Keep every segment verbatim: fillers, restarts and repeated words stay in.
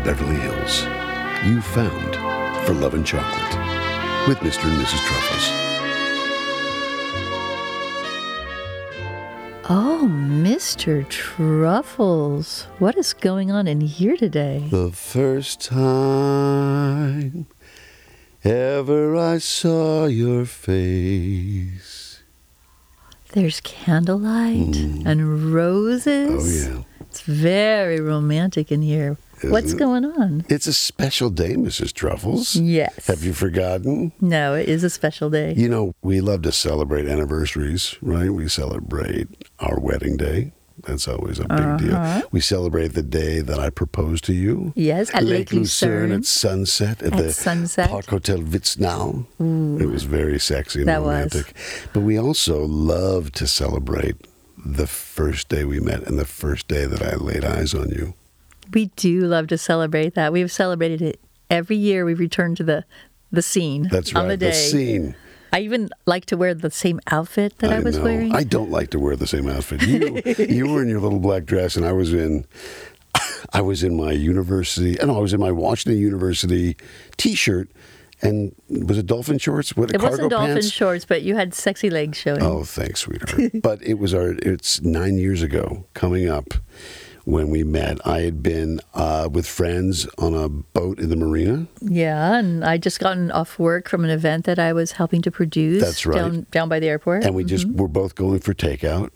Beverly Hills. You found for Love and Chocolate with Mister and Missus Truffles. Oh, Mister Truffles. What is going on in here today? The first time ever I saw your face. There's candlelight Mm. and roses. Oh, yeah. It's very romantic in here. Isn't What's it? going on? It's a special day, Missus Truffles. Yes. Have you forgotten? No, it is a special day. You know, we love to celebrate anniversaries, right? We celebrate our wedding day. That's always a big Uh-huh. deal. We celebrate the day that I proposed to you. Yes, at Lake Lucerne. at sunset at, At the sunset. Park Hotel Witznau. It was very sexy and That was. romantic. But we also love to celebrate the first day we met and the first day that I laid eyes on you. We do love to celebrate that. We've celebrated it every year. We return to the, the scene That's on right, the day. the scene. I even like to wear the same outfit that I, was know. wearing. I don't like to wear the same outfit. You you were in your little black dress, and I was in I was in my university. No, I was in my Washington University T-shirt, and was it dolphin shorts? What It cargo wasn't dolphin pants? shorts, but you had sexy legs showing. Oh, thanks, sweetheart. But it was our. It's nine years ago, coming up. When we met, I had been uh, with friends on a boat in the marina. Yeah, and I just gotten off work from an event that I was helping to produce. That's right. Down, down by the airport. And we just were both going for takeout.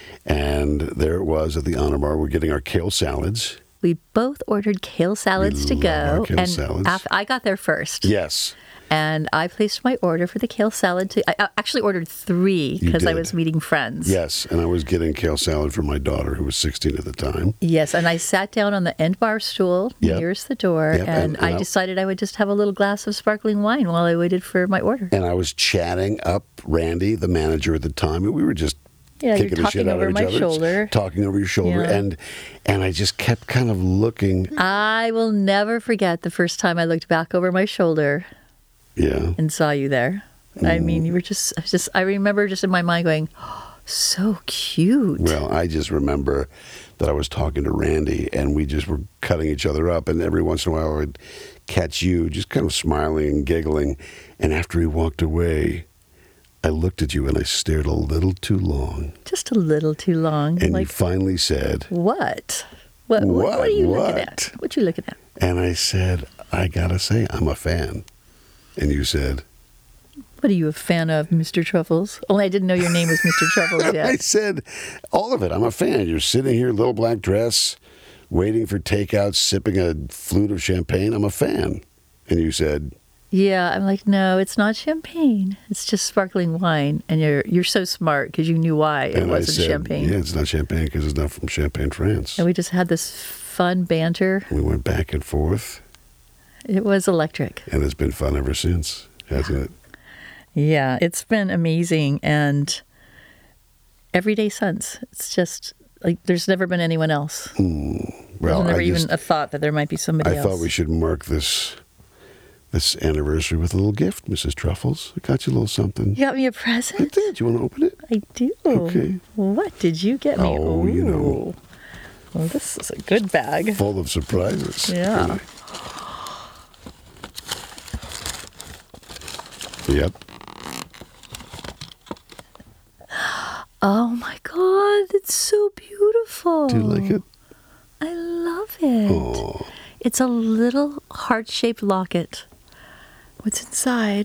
And there it was at the Honor Bar. We're getting our kale salads. We both ordered kale salads to love go. our kale and salads. af- I got there first. Yes. And I placed my order for the kale salad. To, I I actually ordered three You because I did. was meeting friends. Yes. And I was getting kale salad for my daughter, who was sixteen at the time. Yes, and I sat down on the end bar stool Yep. nearest the door, Yep, and, and- and I I- decided I would just have a little glass of sparkling wine while I waited for my order. And I was chatting up Randy, the manager at the time, and we were just Yeah, you're kicking the shit talking out over of each my other. shoulder. Talking over your shoulder. Yeah. And and I just kept kind of looking. I will never forget the first time I looked back over my shoulder Yeah. and saw you there. I mean, you were just, I just, I remember just in my mind going, oh, so cute. Well, I just remember that I was talking to Randy, and we just were cutting each other up, and every once in a while I would catch you just kind of smiling and giggling. And after he walked away, I looked at you and I stared a little too long. Just a little too long. And you like, finally said, what? What, what? What? What are you What? looking at? What you looking at? and I said, I gotta say, I'm a fan. And you said, What are you a fan of, Mister Truffles? Only I didn't know your name was Mister Truffles I yet. said, all of it. I'm a fan. You're sitting here, little black dress, waiting for takeout, sipping a flute of champagne. I'm a fan. And you said, Yeah, I'm like, no, it's not champagne. It's just sparkling wine. And you're you're so smart because you knew why it and I wasn't said, champagne. yeah, it's not champagne because it's not from Champagne, France. And we just had this fun banter. We went back and forth, It was electric. and it's been fun ever since, hasn't it? Yeah, it's been amazing. And everyday since. It's just like there's never been anyone else. Well, there's never I even just, a thought that there might be somebody I else. thought we should mark this this anniversary with a little gift, Missus Truffles. I got you a little something. You got me a I present? did. You want to open it? I do. Okay. What did you get me? Oh, you know. Ooh. Well, this is a good bag. Full of surprises. Yeah. Really. Yep. Oh my God, it's so beautiful. Do you like it? I love it. Oh. It's a little heart-shaped locket. What's inside?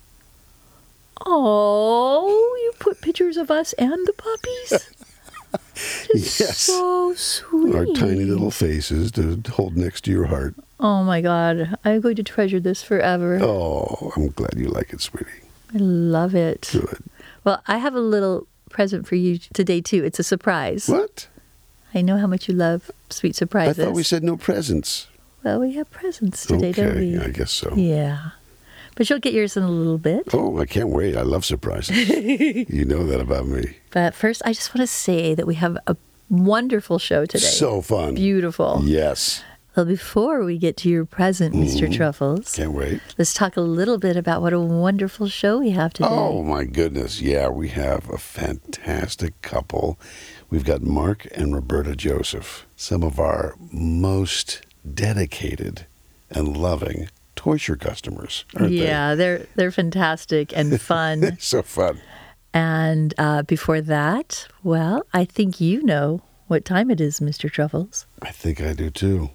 Oh, you put pictures of us and the puppies? It's Yes. so sweet. Our tiny little faces to hold next to your heart. Oh my God, I'm going to treasure this forever. Oh, I'm glad you like it, sweetie. I love it. Good. Well, I have a little present for you today, too. It's a surprise. What? I know how much you love sweet I surprises. thought we said no presents. Well, we have presents today, don't Okay, we? I guess so. Yeah. But you'll get yours in a little bit. Oh, I can't wait. I love surprises. You know that about me. But first, I just want to say that we have a wonderful show today. So fun. Beautiful. Yes. Well, before we get to your present, Mister Truffles, Can't wait. let's talk a little bit about what a wonderful show we have today. Oh, my goodness. Yeah, we have a fantastic couple. We've got Mark and Roberta Joseph, some of our most dedicated and loving Toysher customers, aren't yeah, they're they're fantastic and fun. they? So fun. And uh, before that, well, I think you know what time it is, Mister Truffles. I think I do too.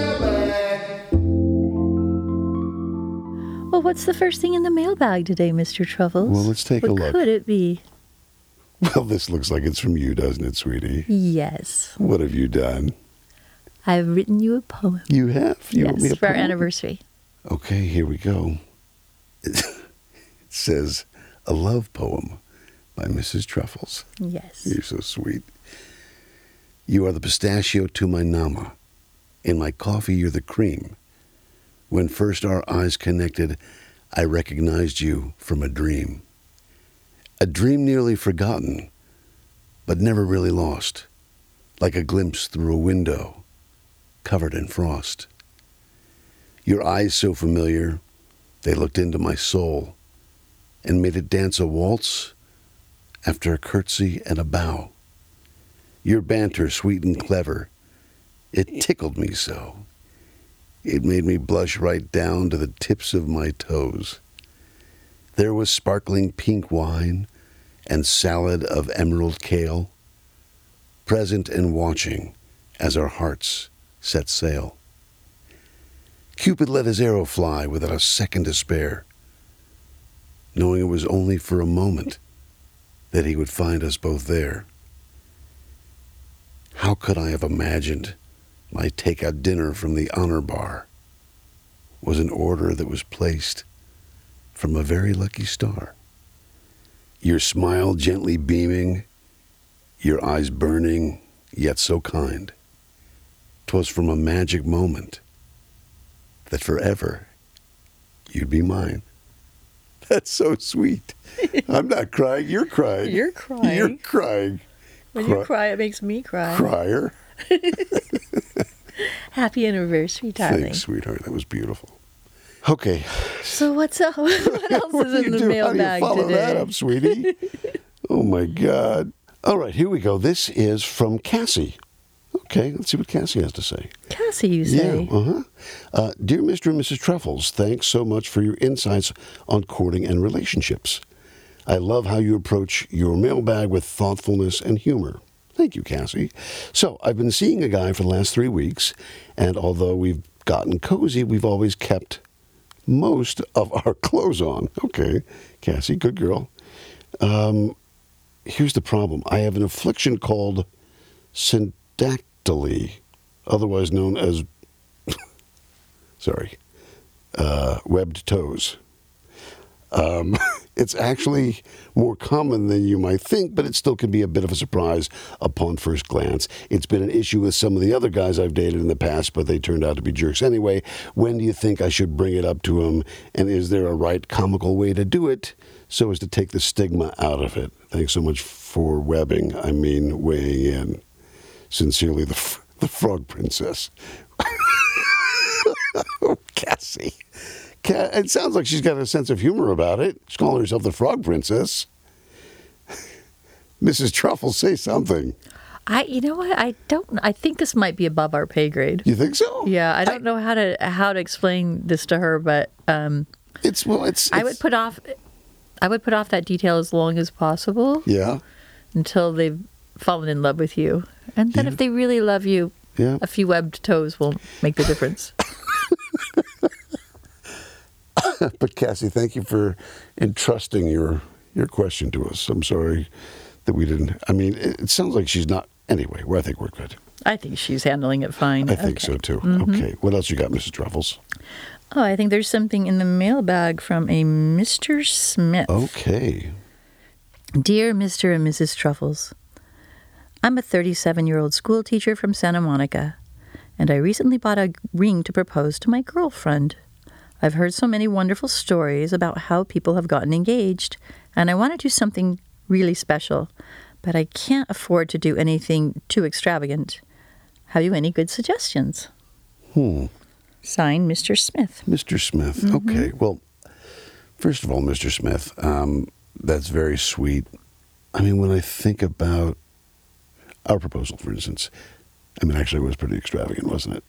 Well, what's the first thing in the mailbag today, Mister Truffles? Well, let's take what a look. What could it be? Well, this looks like it's from you, doesn't it, sweetie? Yes. What have you done? I've written you a poem. You have? You wrote me Yes, a for our poem? anniversary. Okay, here we go. It says, a love poem by Missus Truffles. Yes. You're so sweet. You are the pistachio to my nama. In my coffee, you're the cream. When first our eyes connected, I recognized you from a dream. A dream nearly forgotten, but never really lost, like a glimpse through a window, covered in frost. Your eyes so familiar, they looked into my soul and made it dance a waltz after a curtsy and a bow. Your banter, sweet and clever, it tickled me so. It made me blush right down to the tips of my toes. There was sparkling pink wine and salad of emerald kale, present and watching as our hearts set sail. Cupid let his arrow fly without a second to spare, knowing it was only for a moment that he would find us both there. How could I have imagined my take-out dinner from the honor bar was an order that was placed from a very lucky star? Your smile gently beaming, your eyes burning, yet so kind. 'Twas from a magic moment that forever you'd be mine. That's so sweet. I'm not crying, you're crying. You're crying. You're crying. When Cry- you cry, it makes me cry. Crier. Happy anniversary, darling. Thanks, sweetheart. That was beautiful. Okay. So what's up? What else What is do in you the do? mailbag How do you follow today? that up, sweetie? Oh, my God. All right, here we go. This is from Cassie. Okay, let's see what Cassie has to say. Cassie, you say? Yeah, uh-huh. Uh, Dear Mister and Missus Truffles, thanks so much for your insights on courting and relationships. I love how you approach your mailbag with thoughtfulness and humor. Thank you, Cassie. So, I've been seeing a guy for the last three weeks, and although we've gotten cozy, we've always kept most of our clothes on. Okay, Cassie, good girl. Um, here's the problem. I have an affliction called syndactyly, otherwise known as, sorry, uh, webbed toes. Um, it's actually more common than you might think, but it still can be a bit of a surprise upon first glance. It's been an issue with some of the other guys I've dated in the past, but they turned out to be jerks anyway. When do you think I should bring it up to him? And is there a right comical way to do it so as to take the stigma out of it? Thanks so much for webbing. I mean, weighing in. Sincerely, the, f- the Frog Princess. Oh, Cassie. It sounds like she's got a sense of humor about it. She's calling herself the Frog Princess. Missus Truffle, say something. I, you know what? I don't. I think this might be above our pay grade. You think so? Yeah, I don't know how to how to explain this to her, but um, It's well, it's, it's. I would put off. I would put off that detail as long as possible Yeah, until they've fallen in love with you, and then Yeah. if they really love you, yeah. a few webbed toes will make the difference. But Cassie, thank you for entrusting your your question to us. I'm sorry that we didn't. I mean, it, it sounds like she's not. Anyway, well, I think we're good. I think she's handling it fine. I think Okay. so too. Mm-hmm. Okay, what else you got, Missus Truffles? Oh, I think there's something in the mailbag from a Mister Smith. Okay. Dear Mister and Missus Truffles, I'm a thirty-seven-year-old school teacher from Santa Monica, and I recently bought a ring to propose to my girlfriend. I've heard so many wonderful stories about how people have gotten engaged, and I want to do something really special, but I can't afford to do anything too extravagant. Have you any good suggestions? Hmm. Signed, Mister Smith. Mister Smith. Mm-hmm. Okay. Well, first of all, Mister Smith, um, that's very sweet. I mean, when I think about our proposal, for instance, I mean, actually, it was pretty extravagant, wasn't it?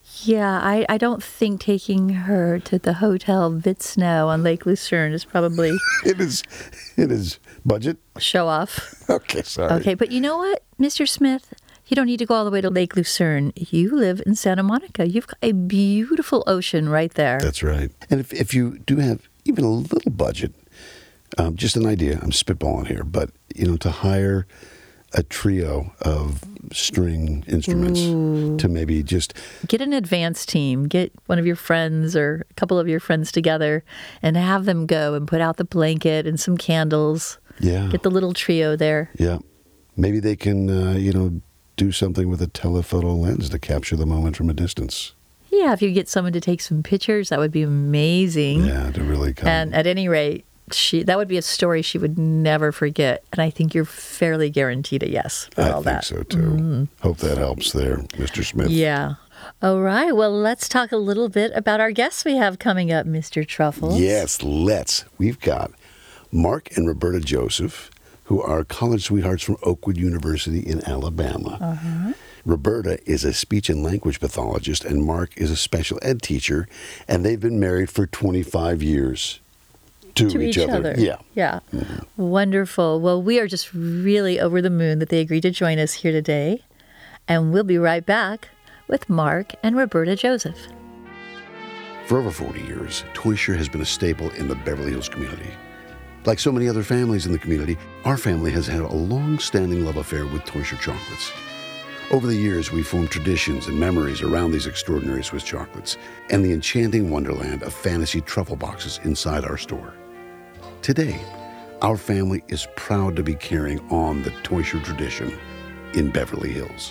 Yeah, I, I don't think taking her to the Hotel Vitsnow on Lake Lucerne is probably It is, it is budget. show off. Okay, sorry. Okay, but you know what, Mister Smith? You don't need to go all the way to Lake Lucerne. You live in Santa Monica. You've got a beautiful ocean right there. That's right. And if, if you do have even a little budget, um, just an idea, I'm spitballing here, but, you know, to hire a trio of string instruments Ooh. to maybe just... Get an advance team. Get one of your friends or a couple of your friends together and have them go and put out the blanket and some candles. Yeah. Get the little trio there. Yeah. Maybe they can, uh, you know, do something with a telephoto lens to capture the moment from a distance. Yeah, if you get someone to take some pictures, that would be amazing. Yeah, to really come. And at any rate, she that would be a story she would never forget. And I think you're fairly guaranteed a yes for I all think that. so, too. Mm-hmm. Hope that helps there, Mister Smith. Yeah. All right. Well, let's talk a little bit about our guests we have coming up, Mister Truffles. Yes, let's. We've got Mark and Roberta Joseph, who are college sweethearts from Oakwood University in Alabama. Uh-huh. Roberta is a speech and language pathologist, and Mark is a special ed teacher, and they've been married for twenty-five years to, To each, each other. other. Yeah. Yeah. Mm-hmm. Wonderful. Well, we are just really over the moon that they agreed to join us here today. And we'll be right back with Mark and Roberta Joseph. For over forty years, Toysher has been a staple in the Beverly Hills community. Like so many other families in the community, our family has had a long-standing love affair with Toysher chocolates. Over the years, we've formed traditions and memories around these extraordinary Swiss chocolates and the enchanting wonderland of fantasy truffle boxes inside our store. Today, our family is proud to be carrying on the Toysher tradition in Beverly Hills.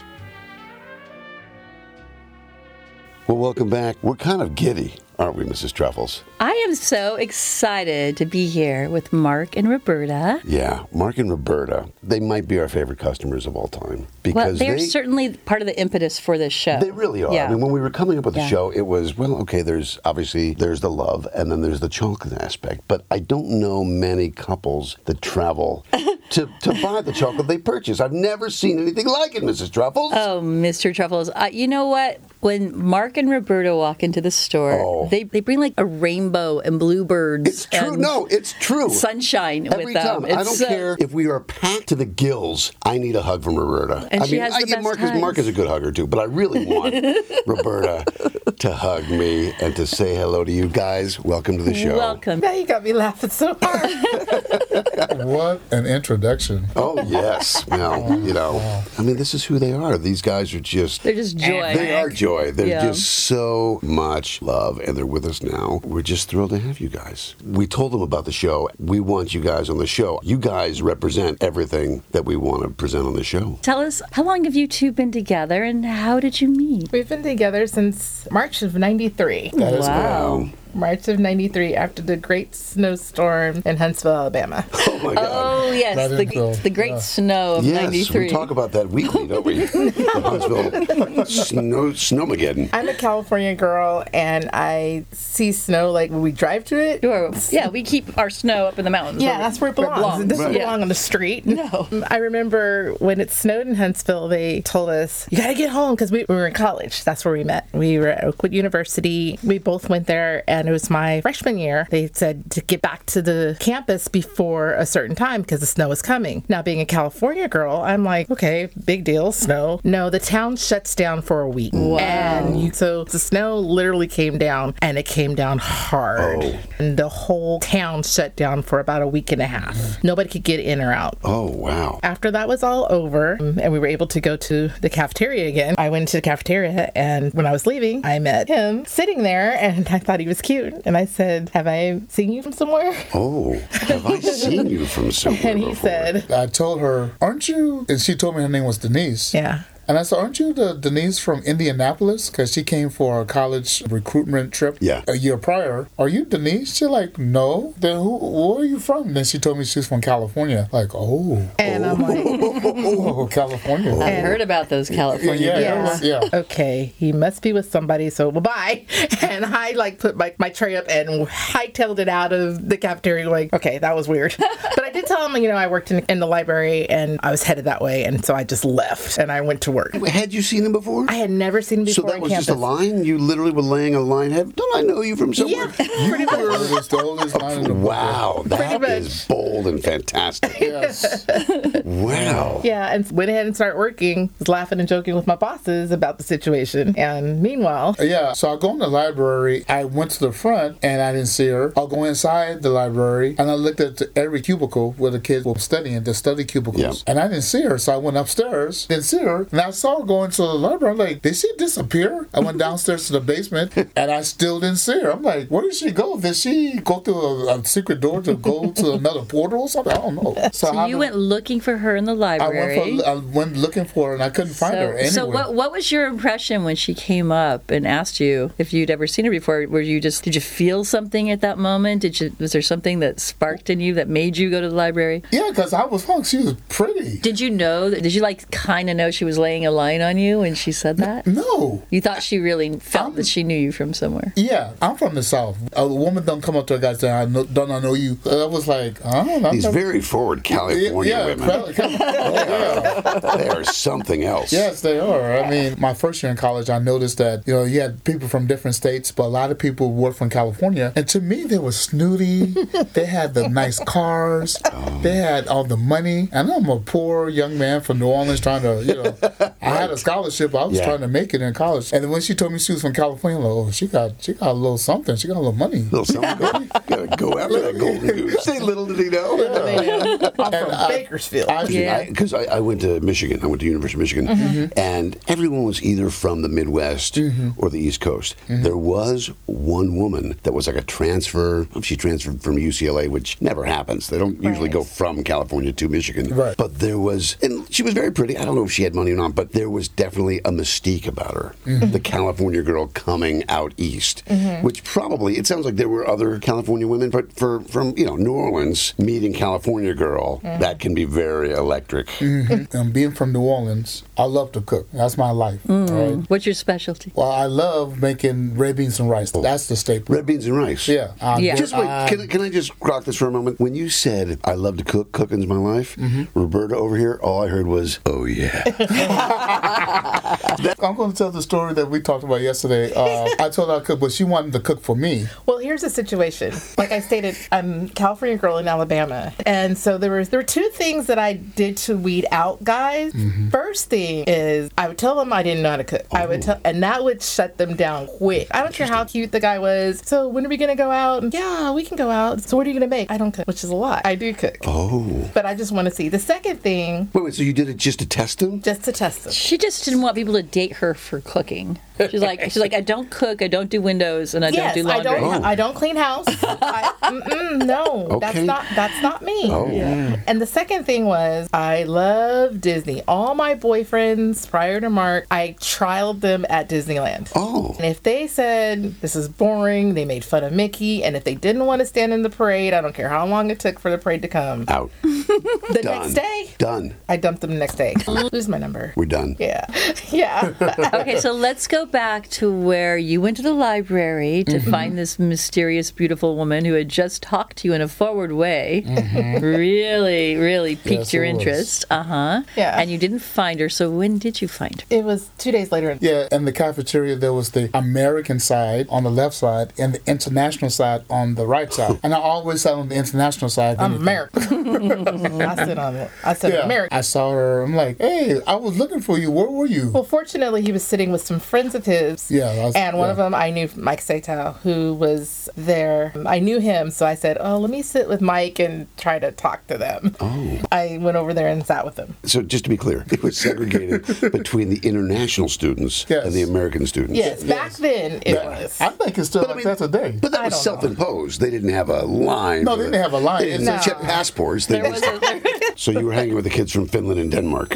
Well, welcome back. We're kind of giddy, aren't we, Missus Truffles? I am so excited to be here with Mark and Roberta. Yeah, Mark and Roberta, they might be our favorite customers of all time. Because Well, they're they, certainly part of the impetus for this show. They really are. Yeah. I mean, when we were coming up with the Yeah. show, it was, well, okay, there's obviously, there's the love, and then there's the chocolate aspect. But I don't know many couples that travel to, to buy the chocolate they purchase. I've never seen anything like it, Missus Truffles. Oh, Mister Truffles. Uh, you know what? When Mark and Roberta walk into the store, Oh. they, they bring like a rainbow and bluebirds. It's true. and No, it's true. sunshine Every with them. time. I It's, don't uh, care if we are packed to the gills. I need a hug from Roberta. And I she mean, has I the get best Mark, 'cause hugs. Mark is a good hugger too, but I really want Roberta to hug me and to say hello to you guys. Welcome to the show. Welcome. Now you got me laughing so hard. What an introduction. Oh yes. Well, you know, I mean, this is who they are. These guys are just. They're just joy. They are joy. They're Yeah. just so much love, and they're with us now. We're just thrilled to have you guys. We told them about the show. We want you guys on the show. You guys represent everything that we want to present on the show. Tell us, how long have you two been together and how did you meet? We've been together since March of ninety-three. That is Wow. March of ninety-three, after the great snowstorm in Huntsville, Alabama. Oh my God. Oh, yes, That the, info, the great yeah. snow of Yes, ninety-three. we talk about that weekly, don't we? The Huntsville snow, Snowmageddon. I'm a California girl, and I see snow like when we drive to it. Sure. Yeah, we keep our snow up in the mountains. Yeah, that's where it belongs. It doesn't Right. belong on the street. No. I remember when it snowed in Huntsville, they told us, you got to get home because we, we were in college. That's where we met. We were at Oakwood University. We both went there, and it was my freshman year. They said to get back to the campus before a certain time because the snow was coming. Now, being a California girl, I'm like, okay, big deal, snow. No, the town shuts down for a week. Wow. And you, so the snow literally came down, and it came down hard. Oh. And the whole town shut down for about a week and a half. Nobody could get in or out. Oh, wow. After that was all over um, and we were able to go to the cafeteria again, I went to the cafeteria, and when I was leaving, I met him sitting there, and I thought he was cute. And I said, have I seen you from somewhere? Oh, have I seen you from somewhere And he before? said, I told her, aren't you? And she told me her name was Denise. yeah. And I said, aren't you the Denise from Indianapolis? Because she came for a college recruitment trip Yeah. a year prior. Are you Denise? She's like, no. Then who, where are you from? Then she told me she's from California. Like, oh. And I'm like, Oh, California. I've heard about those California Yeah, girls. yeah. yeah. okay, he must be with somebody, so bye-bye. And I like put my, my tray up and hightailed it out of the cafeteria like, okay, that was weird. But I did tell him, you know, I worked in, in the library and I was headed that way. And so I just left and I went to work. Had you seen him before? I had never seen him So before that on was campus. just a line? You literally were laying a line. Have, don't I know you from somewhere? Yeah, pretty much. It was the oldest line in the book. Wow, that much. is bold and fantastic. Yes. Wow. Yeah, and went ahead and started working, was laughing and joking with my bosses about the situation. And meanwhile, Yeah, so I go in the library. I went to the front and I didn't see her. I'll go inside the library and I looked at every cubicle where the kids were studying, the study cubicles. Yeah. And I didn't see her, so I went upstairs, didn't see her. And I saw her go into the library. I'm like, did she disappear? I went downstairs to the basement and I still didn't see her. I'm like, where did she go? Did she go through a, a secret door to go to another portal or something? I don't know. So how you did- went looking for her in the I library. went, for, I went looking for her and I couldn't find so, her anywhere. so what what was your impression when she came up and asked you if you'd ever seen her before? Were you just did you feel something at that moment? Did you was there something that sparked in you that made you go to the library? Yeah, because I was hung. She was pretty. Did you know? Did you like kind of know she was laying a line on you when she said that? No. You thought she really felt that she knew you from somewhere. Yeah, I'm from the South. A woman don't come up to a guy and say, I know, don't I know you? I was like, I don't know. These very forward California yeah, women. Cali- Cali- yeah. They are something else. Yes, they are. I mean, my first year in college, I noticed that, you know, you had people from different states, but a lot of people were from California. And to me, they were snooty. They had the nice cars. Oh. They had all the money. And I'm a poor young man from New Orleans trying to, you know, I had a scholarship. I was Yeah. trying to make it in college. And then when she told me she was from California, I'm like, oh, she got, she got a little something. She got a little money. Little something. Gotta go after that golden goose. Say little did he know. I'm from I- Bakersfield. I, Yeah. Because I, I, I went to Michigan. I went to University of Michigan. Mm-hmm. And everyone was either from the Midwest Mm-hmm. or the East Coast. There was one woman that was like a transfer. She transferred from U C L A, which never happens. They don't usually Right. go from California to Michigan. Right. But there was, and she was very pretty. I don't know if she had money or not, but there was definitely a mystique about her. Mm-hmm. The California girl coming out east, which probably, it sounds like there were other California women, but for from, you know, New Orleans, meeting California girl, Mm-hmm. that can be very electric. and being from New Orleans, I love to cook. That's my life. Right? What's your specialty? Well, I love making red beans and rice. That's the staple. Red beans and rice. Yeah. I Yeah. do- Just wait, I- can, I- can I just rock this for a moment? When you said, I love to cook, cooking's my life, Mm-hmm. Roberta over here, all I heard was, oh yeah. I'm going to tell the story that we talked about yesterday. Uh, I told her I could, but she wanted to cook for me. Well, here's the situation. Like I stated, I'm a California girl in Alabama. And so there was there were two things that I did to weed out guys. Mm-hmm. First thing is I would tell them I didn't know how to cook. I would tell and that would shut them down quick. I don't care how cute the guy was. So when are we gonna go out? Yeah, we can go out. So what are you gonna make? I don't cook, which is a lot. I do cook. Oh. But I just want to see. The second thing, Wait, wait, so you did it just to test them? just to test them. She just didn't want people to date her for cooking. She's like, she's like, I don't cook, I don't do windows, and I Yes, don't do I laundry. don't. I don't clean house. I, mm-mm, no, that's Okay. not. That's not me. Oh. And the second thing was, I love Disney. All my boyfriends prior to Mark, I trialed them at Disneyland. Oh. And if they said this is boring, they made fun of Mickey, and if they didn't want to stand in the parade, I don't care how long it took for the parade to come. Out. The Done. next day, Done. I dumped them the next day. Lose my number. We're done. Yeah, yeah. Okay, so let's go back to where you went to the library to find this mysterious, beautiful woman who had just talked to you in a forward way. Really, really piqued Yes, your it was. interest. Uh huh. Yeah. And you didn't find her, so when did you find her? It was two days later. Yeah, in the cafeteria, there was the American side on the left side and the international side on the right side. And I always sat on the international side. I'm anything. American. I said on it. I said Yeah. American. I saw her. I'm like, hey, I was looking for you. Where were you? Well, fortunately, he was sitting with some friends of his. Yeah, I was- and one yeah. of them I knew, Mike Satow, who was there. I knew him, so I said, "Oh, let me sit with Mike and try to talk to them." Oh. I went over there and sat with them. So just to be clear, it was segregated between the international students Yes. and the American students. Yes, back then it was. I think it's still But I like mean- that today. But that I was don't know. self-imposed. They didn't have a line. No, for they the- didn't have a line. They didn't No. check passports. They There just, was a, so you were hanging with the kids from Finland and Denmark.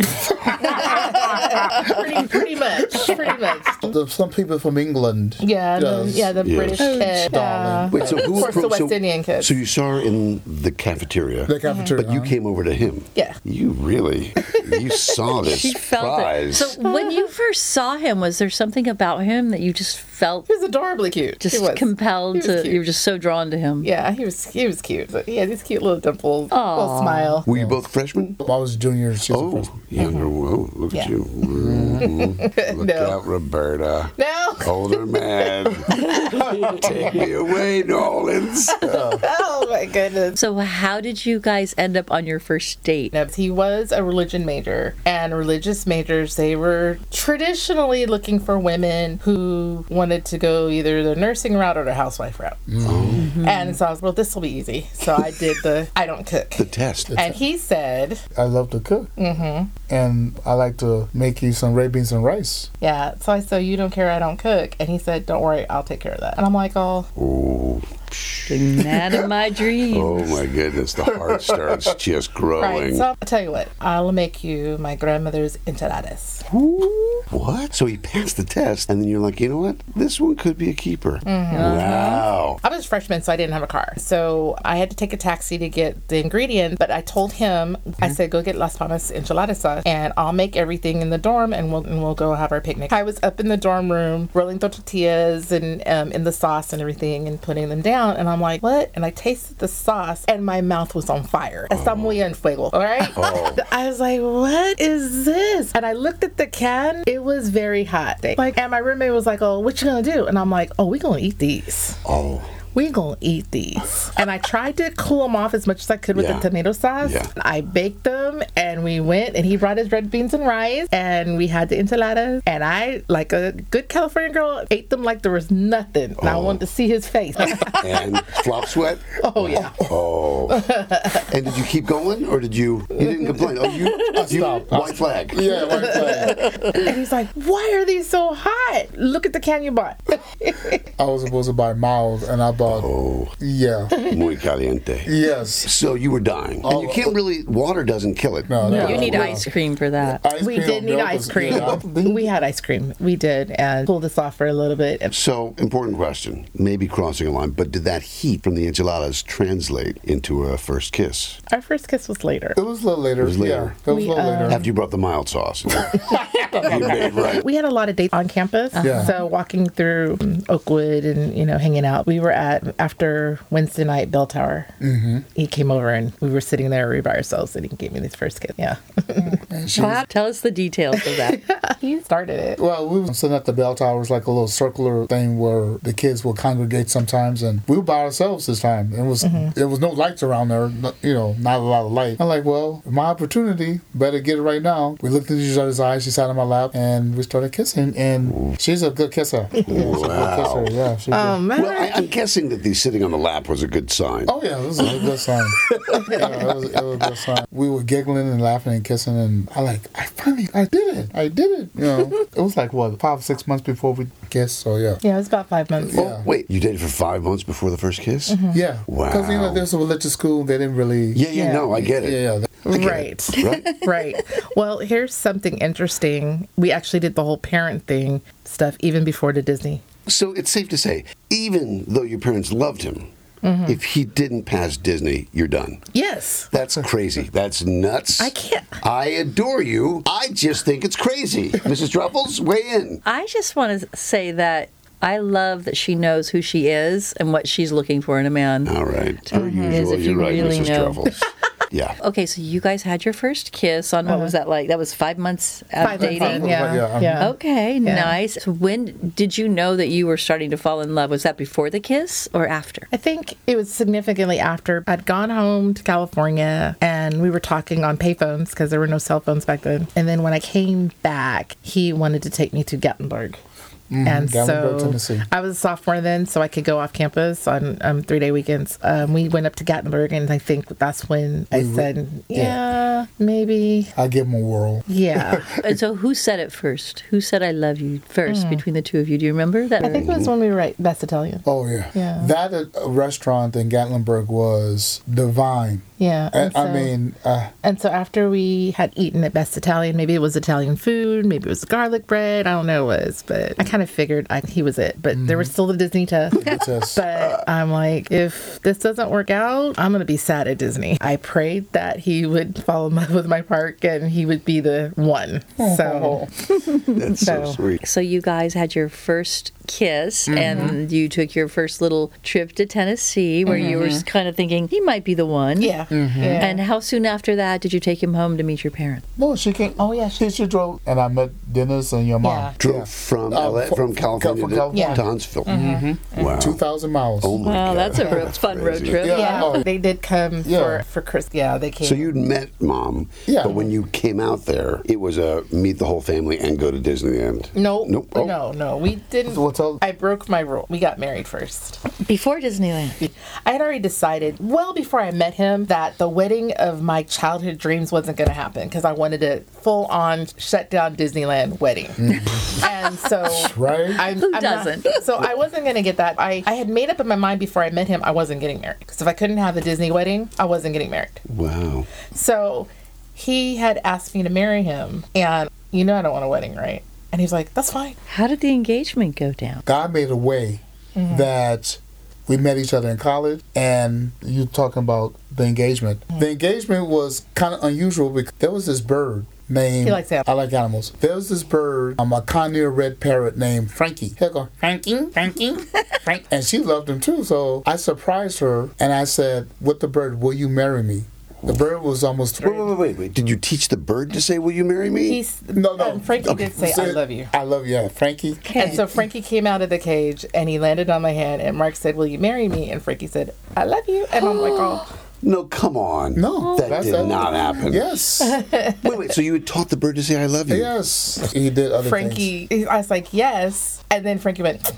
pretty, pretty much, pretty much. There's some people from England. Yeah, the, Yes. yeah, the Yes. British Oh, kid. darling. Wait, so of who course, the appro- West so, Indian kid. So you saw her in the cafeteria. The cafeteria. But you huh? came over to him. Yeah. You really, you saw this she felt it. prize. So when you first saw him, was there something about him that you just felt He was adorably cute. just he was. compelled He was to, cute. you were just so drawn to him. Yeah, he was he was cute. But he had these cute little dimples, Aw. little smile. Were you both freshmen? I was a junior. She was a Oh, freshman. younger. Whoa, look Yeah. at you. Mm, look No. out, Roberta. No. Older man. Take me away, Nolans. Oh my goodness. So how did you guys end up on your first date? No, He was a religion major, and religious majors, they were traditionally looking for women who wanted to go either the nursing route or the housewife route. And so I was, well, this will be easy. So I did the I don't cook. The test. And he said, I love to cook. Mm-hmm. And I like to make you some red beans and rice. yeah. So I said, you don't care I don't cook. And he said, don't worry, I'll take care of that. And I'm like, oh, Oh, The man of my dreams. oh my goodness. The heart starts just right. growing. So I'll tell you what, I'll make you my grandmother's enchiladas. What? So he passed the test, and then you're like, you know what? This one could be a keeper. Wow. I was a freshman, so I didn't have a car. So I had to take a taxi to get the ingredients. But I told him, I said, go get Las Palmas enchilada sauce, and I'll make everything in the dorm, and we'll and we'll go have our picnic. I was up in the dorm room rolling tortillas and um, in the sauce and everything, and putting them down. And I'm like, what? And I tasted the sauce, and my mouth was on fire. Está muy en fuego. All right. Oh. I was like, what is this? And I looked at the can. It was very hot. Like, and my roommate was like, oh, what you gonna do? And I'm like, oh, we gonna eat these. Oh. We gonna eat these. And I tried to cool them off as much as I could with Yeah. the tomato sauce. Yeah. I baked them, and we went, and he brought his red beans and rice, and we had the enchiladas. And I, like a good California girl, ate them like there was nothing. And I Oh. wanted to see his face. And flop sweat? Oh, yeah. Oh. And did you keep going, or did you? You didn't complain. Oh, you. you stopped. white flag. Yeah, white flag. And he's like, why are these so hot? Look at the can you bought. I was supposed to buy miles, and I bought, Oh, yeah. muy caliente. Yes. So you were dying, and you Oh. can't really. Water doesn't kill it. No, no, You need no. ice cream for that. Ice We cream did on need milk ice is- cream. yeah. We had ice cream. We did, and pulled this off for a little bit. And So, important question, maybe crossing a line, but did that heat from the enchiladas translate into a first kiss? our first kiss was later. It was a little later. It was later. Yeah, it was We, a little uh, later. After you brought the mild sauce. you made right. We had a lot of dates on campus. Yeah. So walking through um, Oakwood and, you know, hanging out. We were at, after Wednesday night, Bell Tower. Mm-hmm. He came over and we were sitting there we by ourselves and he gave me this first kiss. Yeah. And she was- Tell us the details of that. He started it. well, we were sitting at the bell tower. It was like a little circular thing where the kids will congregate sometimes, and we were by ourselves this time. It was there was no lights around there, no- you know, not a lot of light. I'm like, well, my opportunity, better get it right now. We looked into each other's eyes. She sat on my lap, and we started kissing. And she's a good kisser. She's a good Wow. kisser. Yeah. She's Oh, a, man. Well, I, I'm guessing that the sitting on the lap was a good sign. oh yeah, this is a good sign. Yeah, it was, it was a good sign. We were giggling and laughing and kissing, and I like, I finally, I did it. I did it. You know, it was like what five, six months before we kissed. So yeah. Yeah, it was about five months. Oh, Yeah. wait, you dated for five months before the first kiss? Yeah. Wow. Because, you know, there's a religious school. They didn't really. Yeah, yeah, Yeah. no, I get it. Yeah, yeah. I get Right. it. Right? Right. Well, here's something interesting. We actually did the whole parent thing stuff even before the Disney. So it's safe to say, even though your parents loved him, Mm-hmm. if he didn't pass Disney, you're done. Yes. That's crazy. That's nuts. I can't. I adore you. I just think it's crazy. Missus Truffles, weigh in. I just want to say that I love that she knows who she is and what she's looking for in a man. All right. Per As usual, if you're you right, really Missus know. Truffles. Yeah. Okay, so you guys had your first kiss on what was that like? That was five months of Five months dating? in, yeah. Yeah, um, Yeah. Okay, nice. So when did you know that you were starting to fall in love? Was that before the kiss or after? I think it was significantly after I'd gone home to California and we were talking on payphones because there were no cell phones back then. And then when I came back, he wanted to take me to Gatlinburg. And Gatlinburg, so Tennessee. I was a sophomore then, so I could go off campus on um, three day weekends. Um, we went up to Gatlinburg, and I think that's when I We re- said, yeah. yeah, maybe. I give him a whirl. Yeah. And so who said it first? Who said I love you first between the two of you? Do you remember that? I think it was when we were at Best Italian. Oh, yeah. Yeah. That uh, restaurant in Gatlinburg was divine. Yeah. I, and I so- mean, uh, And so after we had eaten at Best Italian, maybe it was Italian food, maybe it was garlic bread, I don't know what it was, but I kind of figured I, he was it. But there was still the Disney test. it's just, But I'm like, if this doesn't work out, I'm going to be sad at Disney. I prayed that he would fall in love with my park and he would be the one. So, That's so So- sweet. So you guys had your first kiss, and you took your first little trip to Tennessee, where you were kind of thinking he might be the one. Yeah. yeah. And how soon after that did you take him home to meet your parents? No, she came. Oh, yeah, She, she drove, and I met Dennis and your mom. Yeah. Drove Yeah. from Uh, L A, fr- from California from to, California. to Huntsville. Wow. two thousand miles. Oh my Wow, God. that's a real fun road crazy. trip. Yeah. Yeah, Oh. they did come Yeah. for for Chris. Yeah, they came. So you'd met Mom, Yeah. but when you came out there, it was a meet the whole family and go to Disneyland. no, Nope. Oh. no, no. We didn't. Well, tell- I broke my rule. We got married first. Before Disneyland. I had already decided well before I met him that the wedding of my childhood dreams wasn't going to happen because I wanted a full on shut down Disneyland wedding. And so Right? I'm, Who I'm doesn't? Not, so I wasn't going to get that. I, I had made up in my mind before I met him I wasn't getting married because if I couldn't have the Disney wedding, I wasn't getting married. Wow. So he had asked me to marry him, and you know I don't want a wedding, right? And he's like, that's fine. How did the engagement go down? God made a way that we met each other in college, and you talking about the engagement. The engagement was kind of unusual because there was this bird named. He likes animals. I like animals. There was this bird, um, a Conure red parrot named Frankie. He'll go Frankie, Frankie, Frank, and she loved him too. So I surprised her, and I said, "With the bird, will you marry me?" The bird was almost three. Wait, wait, wait, wait. Did you teach the bird to say, "Will you marry me"? He's No, no. um, Frankie did say, "I love you." I love you, yeah, Frankie. And so Frankie came out of the cage and he landed on my hand, and Mark said, "Will you marry me?" And Frankie said, "I love you." And I'm like, "Oh, No, come on. No, that that's did it. not happen. Yes, Wait, wait. So you had taught the bird to say, "I love you." yes. He did other things. Frankie." I was like, "Yes." And then Frankie went,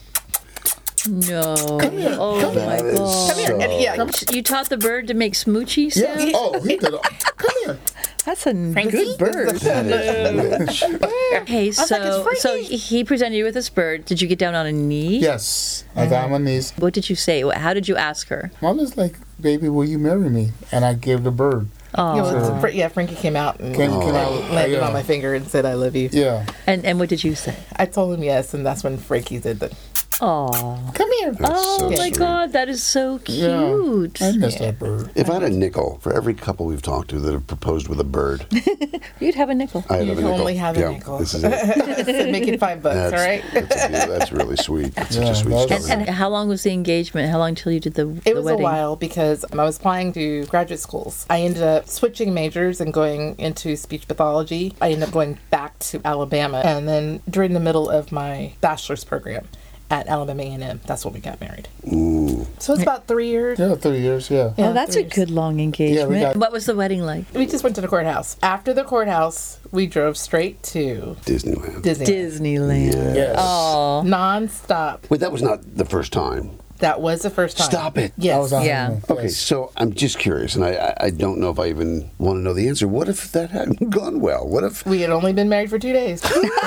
No. Oh Come my That is God. "Come here." And yeah, so- You taught the bird to make smoochy Yeah. sounds? Oh, he did. Come here. That's a Frankie? good bird. That is rich. Okay, was like, so "It's so Frankie." he presented you with this bird. Did you get down on a knee? Yes, I got on my knees. What did you say? How did you ask her? I was like, "Baby, will you marry me?" And I gave the bird. Oh, you know, Fra- yeah, Frankie came out and Came, came out. landed yeah. on my finger and said, "I love you." Yeah. and and what did you say? I told him yes, and that's when Frankie did the, Oh, "Come here." That's oh so my sweet. God, that is so cute. Yeah. I miss Yeah. that bird. If I had a nickel for every couple we've talked to that have proposed with a bird, You'd have a nickel. I'd You'd have a nickel. only have a yeah, nickel. This is it. Make it five bucks, That's, all right? that's, yeah, that's really sweet. That's such Yeah, a sweet that's- story. And, and how long was the engagement? How long till you did the, It the was wedding? a while because I was applying to graduate schools. I ended up switching majors and going into speech pathology. I ended up going back to Alabama, and then during the middle of my bachelor's program at Alabama A and M, that's when we got married. Ooh. So it's about three years. Yeah, three years. Yeah. Yeah, Oh, that's three a years. good long engagement. got- What was the wedding like? We just went to the courthouse. After the courthouse, we drove straight to Disneyland. Disney. Disneyland. Yes. Oh, Non-stop. Wait, that was not the first time. That was the first time. Stop it. Yes. I was on Yeah. honeymoon. Okay, Yes. so I'm just curious, and I, I I don't know if I even want to know the answer. What if that hadn't gone well? What if We had only been married for two days.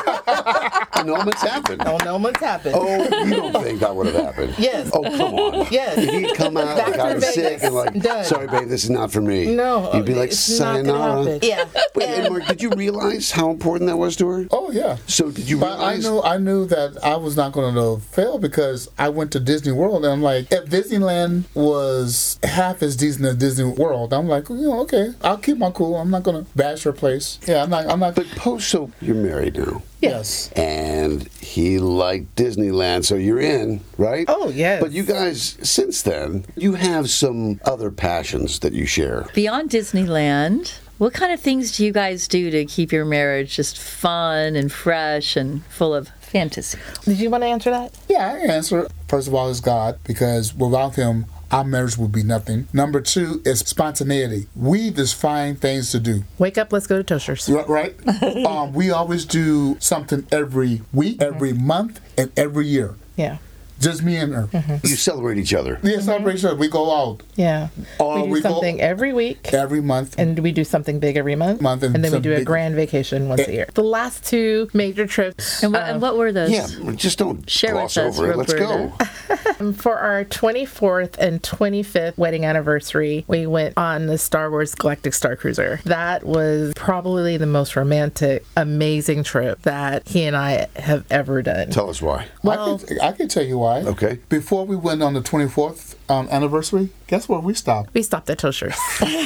annulments happened? No, no one's happened. Oh, you don't think that would have happened? Yes. Oh, come on. Yes. If he'd come out Back like I to was Vegas. sick and like, Done. sorry, babe, this is not for me. No. You'd be like, it's not gonna sayonara. happen. Yeah. Wait, and Mark, did you realize how important that was to her? Oh yeah. So did you But I realize? knew I knew that I was not going to fail because I went to Disney World and I'm like, if Disneyland was half as decent as Disney World, I'm like, you know, okay, I'll keep my cool. I'm not going to bash her place. Yeah, I'm not. I'm not. But post, so you're married now, yes. and he liked Disneyland, so you're in, right? Oh, yes. But you guys, since then, you have some other passions that you share. beyond Disneyland, what kind of things do you guys do to keep your marriage just fun and fresh and full of fantasy? Did you want to answer that? Yeah, I answer. First of all, is God because without Him, our marriage would be nothing. Number two is spontaneity. We just find things to do. Wake up, let's go to Toasters. Right? right? um, we always do something every week, every month, and every year. Yeah. Just me and her. You celebrate each other. Yeah, celebration. We go out Yeah. Or we do we go- something every week. every month. And we do something big every month. Month and and then we some do a big- grand vacation once a year. The last two major trips And what, and what were those? Yeah, just don't Share gloss with us, over it. Let's Roberta. go. for our twenty-fourth and twenty-fifth wedding anniversary, we went on the Star Wars Galactic Star Cruiser. That was probably the most romantic, amazing trip that he and I have ever done. Tell us why. Well- I, can, I can tell you why. Okay. Before we went on the twenty-fourth um, anniversary, guess where we stopped? We stopped at Toasters.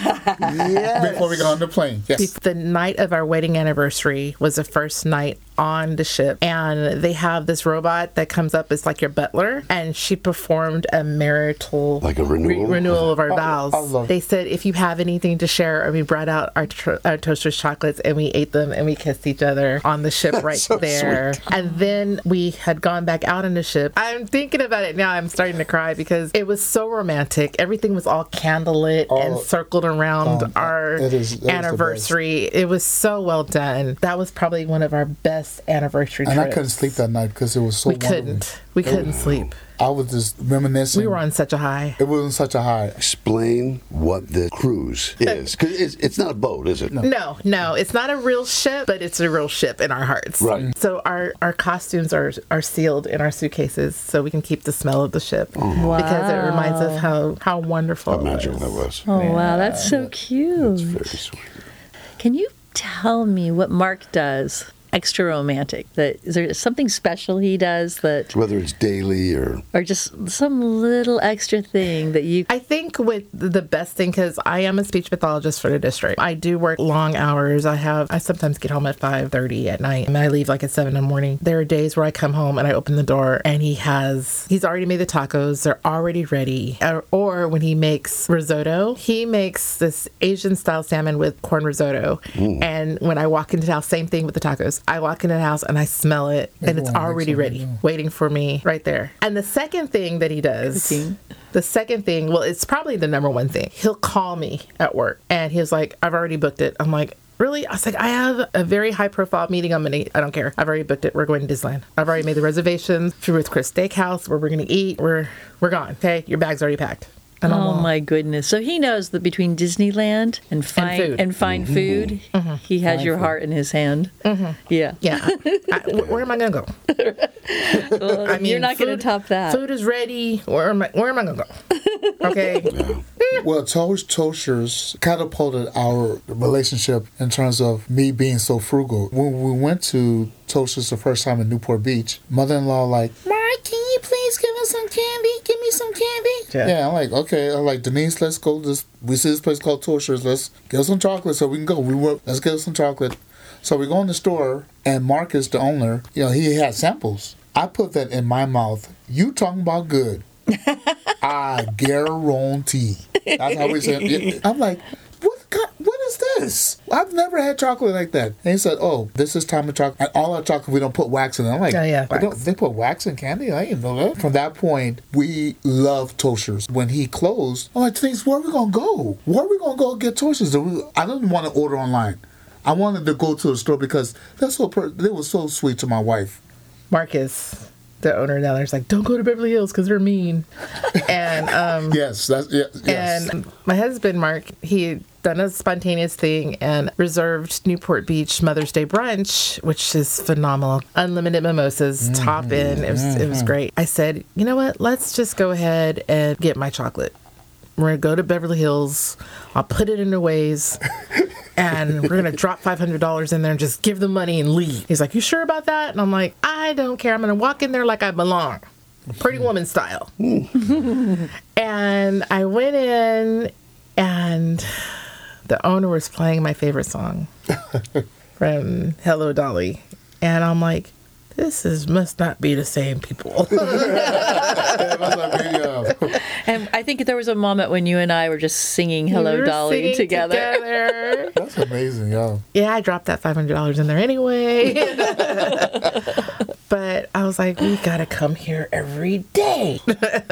Yes. Before we got on the plane. Yes. The night of our wedding anniversary was the first night on the ship, and they have this robot that comes up as like your butler, and she performed a marital Like a renewal? re- renewal of our I- vows. I love it. They said if you have anything to share, and we brought out our, tr- our Toasters chocolates and we ate them and we kissed each other on the ship right So there. sweet. And then we had gone back out on the ship. I'm thinking about it now. I'm starting to cry because it was so romantic. Everything was all candlelit and Oh, circled around um, our it is- it is the anniversary. It was so well done. That was probably one of our best anniversary And trips. I couldn't sleep that night because it was so We wonderful. couldn't. We couldn't sleep. I was just reminiscing. We were on such a high. It wasn't such a high. Explain what the cruise is. Because it's, it's not a boat, is it? No, no, it's not a real ship, but it's a real ship in our hearts. Right. So our, our costumes are are sealed in our suitcases so we can keep the smell of the ship. Wow. Because it reminds us how, how wonderful How it magical was. that was. Oh, wow. That's so cute. Very sweet. Can you tell me what Mark does extra romantic? That is there something special he does that, Whether it's daily or or just some little extra thing that you? I think with the best thing, because I am a speech pathologist for the district. I do work long hours. I have, I sometimes get home at five thirty at night and I leave like at seven in the morning. There are days where I come home and I open the door and he has, he's already made the tacos. They're already ready. Or, or when he makes risotto, he makes this Asian style salmon with corn risotto. And when I walk into the house, same thing with the tacos. I walk into the house and I smell it and Maybe it's we'll make already some ready, right now. waiting for me right there. And the second thing that he does, Cooking. the second thing, well, it's probably the number one thing. He'll call me at work and he's like, I've already booked it. I'm like, really? I was like, I have a very high profile meeting. I'm going to, I don't care. I've already booked it. We're going to Disneyland. I've already made the reservations for Ruth Chris Steakhouse where we're going to eat. We're, we're gone. Okay. Your bag's already packed. And I'm Oh all, my goodness! So he knows that between Disneyland and fine food. and fine food, he has your heart in his hand. Yeah, yeah. I, wh- where am I going to go? Well, I mean, you're not going to food- top that. Food is ready. Where am I, where am I going to go? Okay. Well, Toast Toasters catapulted our relationship in terms of me being so frugal. When we went to Toasters the first time in Newport Beach, mother-in-law like, Mark, can you please give us some candy? Give me some candy. Yeah. Yeah, I'm like, okay. I'm like, Denise, let's go. This we see this place called Toasters. Let's get us some chocolate so we can go. We were, let's get us some chocolate. So we go in the store, and Marcus, the owner, you know, he had samples. I put that in my mouth. You talking about good? I guarantee. That's how we say it. I'm like, what? kind- What is this? I've never had chocolate like that. And he said, "Oh, this is time of chocolate. And all our chocolate, we don't put wax in it." I'm like, Oh, yeah, "They don't- wax. they put wax in candy? I didn't know that." From that point, we love Toasters. When he closed, I'm like, "Denise, where are we gonna go? Where are we gonna go get Toasters?" And we- I didn't want to order online. I wanted to go to the store because that's so. Per- they were so sweet to my wife. Marcus, the owner down there, is like, don't go to Beverly Hills because they're mean. and um, Yes, that's yeah, yes. and my husband, Mark, he had done a spontaneous thing and reserved Newport Beach Mother's Day brunch, which is phenomenal. Unlimited mimosas, top in. It was, it was great. I said, you know what? Let's just go ahead and get my chocolate. We're going to go to Beverly Hills. I'll put it in the ways. And we're going to drop five hundred dollars in there and just give the money and leave. He's like, you sure about that? And I'm like, I don't care. I'm going to walk in there like I belong. Pretty woman style. And I went in and the owner was playing my favorite song from Hello Dolly. And I'm like, this is must not be the same people. Yeah, that's like me, uh, And I think there was a moment when you and I were just singing "Hello, We were Dolly" singing together. together. That's amazing, yeah. Yeah, I dropped that five hundred dollars in there anyway. But I was like, we got to come here every day.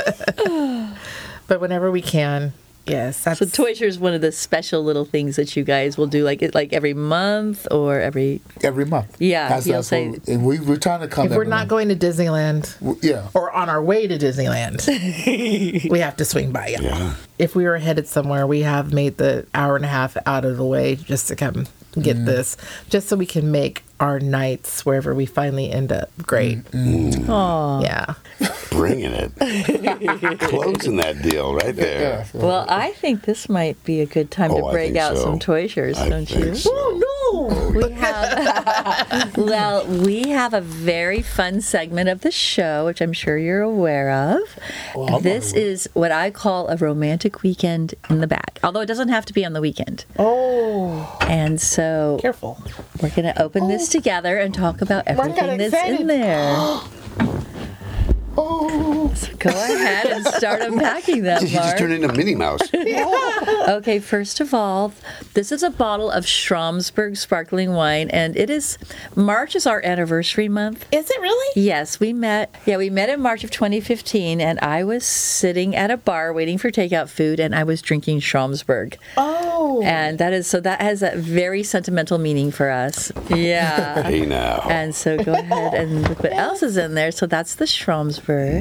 But whenever we can, yes. That's, So Toysters is one of the special little things that you guys will do, like it, like every month or every. Every month. Yeah, that's, he'll that's say- what, and we we're trying to come. if we're every not month. going to Disneyland W- yeah. or on our way to Disneyland, we have to swing by y'all. Yeah. If we were headed somewhere, we have made the hour and a half out of the way just to come get Mm. this, just so we can make our nights wherever we finally end up great. Mm. Aw. Yeah. Bringing it. Closing that deal right there. Yeah. Well, I think this might be a good time Oh, to I break think out so. some Toysters, I don't think you? so. Oh, no. Oh, We have, well, we have a very fun segment of the show, which I'm sure you're aware of. Well, I'm This aware. is what I call a romantic weekend in the bag, although it doesn't have to be on the weekend. oh, And so careful. we're going to open this together and talk about Mark got everything that's in excited. there. Oh, So go ahead and start unpacking them, She just Mark. turned into Minnie Mouse. Okay, first of all, this is a bottle of Schramsberg sparkling wine, and it is, March is our anniversary month. Is it really? Yes, we met. Yeah, we met in March of twenty fifteen, and I was sitting at a bar waiting for takeout food, and I was drinking Schramsberg. Oh, And that is, so that has a very sentimental meaning for us. Yeah. Hey now. And so go ahead and look what else is in there. So that's the Schramsberg.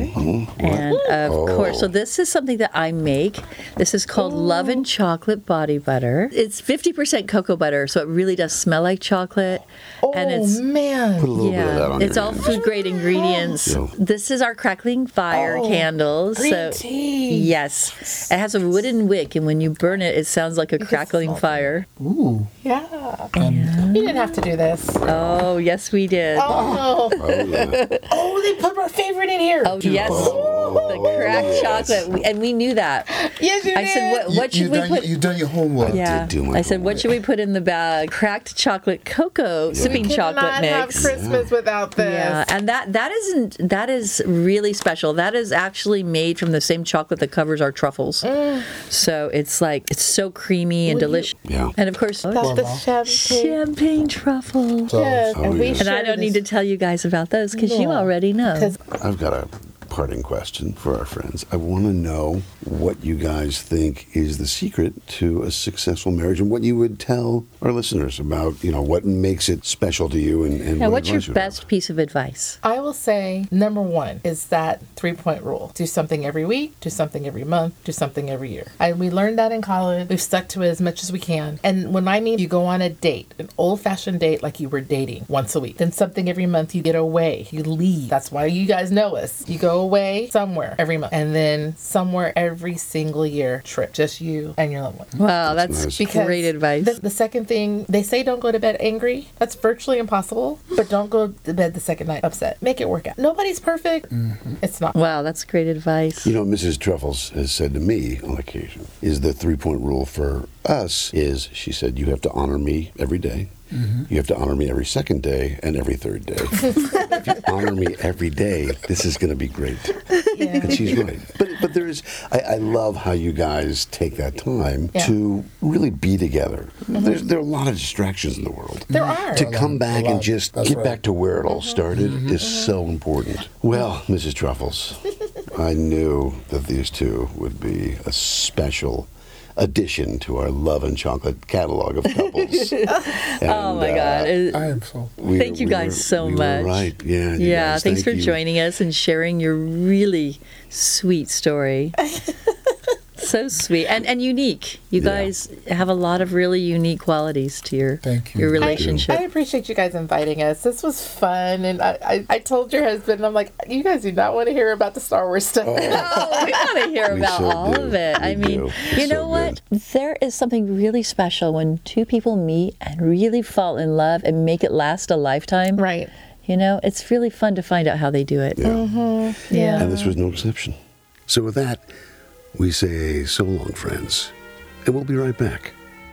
And of course, so this is something that I make. This is called Love and Chocolate Body Butter. It's fifty percent cocoa butter, so it really does smell like chocolate. oh and it's man. Put a little bit of that on it's your all hands. food grade ingredients. Yeah. This is our crackling fire Oh, candles. green so tea. yes, it has a wooden wick, and when you burn it, it sounds like a crackling smell it. fire. ooh. Yeah. And You didn't have to do this. Oh yes, we did. Oh, Oh, yeah. oh, they put our favorite in here. Oh yes, the cracked yes. chocolate, We- and we knew that. yes, you I did. said, "What? you, What you should we done, put?" You done your homework. Yeah, do my I said, "What homework. should we put in the bag?" Cracked chocolate cocoa sipping chocolate Cannot have mix. Christmas without this. Yeah, and that that isn't that is really special. That is actually made from the same chocolate that covers our truffles. So it's like it's so creamy and delicious. Yeah. And of course, That's the Well, champagne. champagne truffle. So, Yes, Oh, and we yes. And I share don't need to this. tell you guys about those because you No. already know. 'Cause I've got a parting question for our friends. I want to know what you guys think is the secret to a successful marriage and what you would tell our listeners about, you know, what makes it special to you and, and Now, what what's your advice you would have. best piece of advice? I will say number one is that three point rule. Do something every week, do something every month, do something every year. And we learned that in college. We've stuck to it as much as we can. And when I mean you go on a date, an old fashioned date like you were dating once a week, then something every month you get away, you leave. That's why you guys know us. You go away somewhere every month. And then somewhere every single year trip. Just you and your loved one. Wow, that's, nice. Because great advice. The, the second thing, they say don't go to bed angry. That's virtually impossible. But don't go to bed the second night upset. Make it work out. Nobody's perfect. It's not. Wow, that's great advice. You know, Missus Truffles has said to me on occasion, is the three-point rule for us is, she said, you have to honor me every day. You have to honor me every second day and every third day. If you honor me every day, this is going to be great. Yeah. And she's right. But but there is, I, I love how you guys take that time Yeah. to really be together. There's, there are a lot of distractions in the world. There are. To A come lot, back a and lot. just That's get right. back to where it all started is so important. Well, Missus Truffles, I knew that these two would be a special addition to our love and chocolate catalog of couples. And, Oh my God. uh, It- I am so. we- Thank you we guys were- so we were much. right. Yeah. you Yeah, guys, thanks thank for you. joining us and sharing your really sweet story. So sweet and and unique. You Yeah. guys have a lot of really unique qualities to your Thank you. your Thank you. relationship. I appreciate you guys inviting us. This was fun, and I, I, I told your husband, I'm like, you guys do not want to hear about the Star Wars stuff. Oh, we want to hear We about so all do. of it. We I mean, do. It's you know so what? There is something really special when two people meet and really fall in love and make it last a lifetime. Right. You know, it's really fun to find out how they do it. Yeah. Yeah. And this was no exception. So with that, we say so long, friends, and we'll be right back.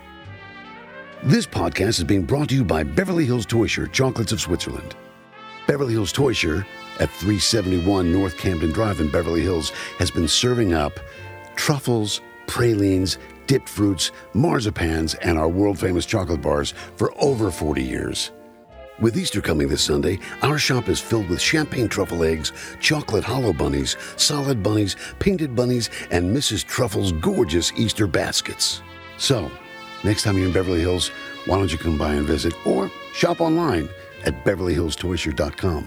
This podcast is being brought to you by Beverly Hills Toysher Chocolates of Switzerland. Beverly Hills Toysher at three seventy-one North Camden Drive in Beverly Hills has been serving up truffles, pralines, dipped fruits, marzipans, and our world-famous chocolate bars for over forty years. With Easter coming this Sunday, our shop is filled with champagne truffle eggs, chocolate hollow bunnies, solid bunnies, painted bunnies, and Missus Truffle's gorgeous Easter baskets. So, next time you're in Beverly Hills, why don't you come by and visit or shop online at beverly hills toysher dot com.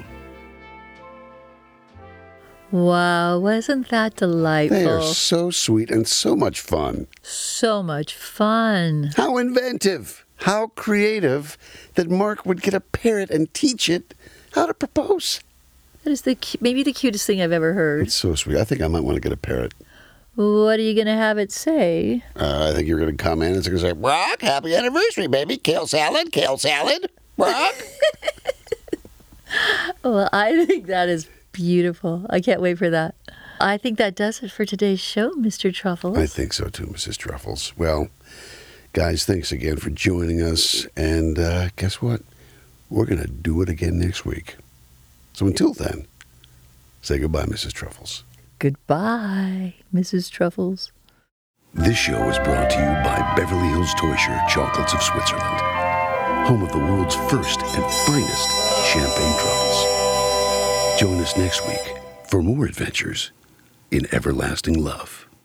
Wow, wasn't that delightful? They are so sweet and so much fun. So much fun. How inventive, how creative that Mark would get a parrot and teach it how to propose. That is the cu- maybe the cutest thing I've ever heard. It's so sweet. I think I might want to get a parrot. What are you going to have it say? Uh, I think you're going to come in and it's going to say, Brock, happy anniversary, baby. Kale salad, kale salad. Brock. Well, I think that is beautiful. I can't wait for that. I think that does it for today's show, Mister Truffles. I think so too, Missus Truffles. Well, guys, thanks again for joining us. And uh, guess what? We're going to do it again next week. So until then, say goodbye, Missus Truffles. Goodbye, Missus Truffles. This show is brought to you by Beverly Hills Toysher Chocolates of Switzerland, home of the world's first and finest champagne truffles. Join us next week for more adventures in everlasting love.